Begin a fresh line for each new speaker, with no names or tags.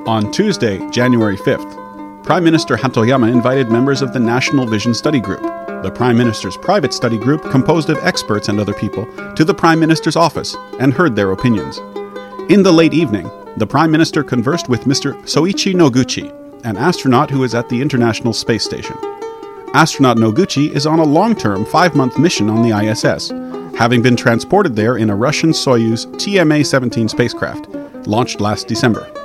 On Tuesday, January 5th, Prime Minister Hatoyama invited members of the National Vision Study Group, the Prime Minister's private study group composed of experts and other people, to the Prime Minister's office and heard their opinions. In the late evening, the Prime Minister conversed with Mr. Soichi Noguchi, an astronaut who is at the International Space Station. Astronaut Noguchi is on a long-term 5-month mission on the ISS, having been transported there in a Russian Soyuz TMA-17 spacecraft, launched last December.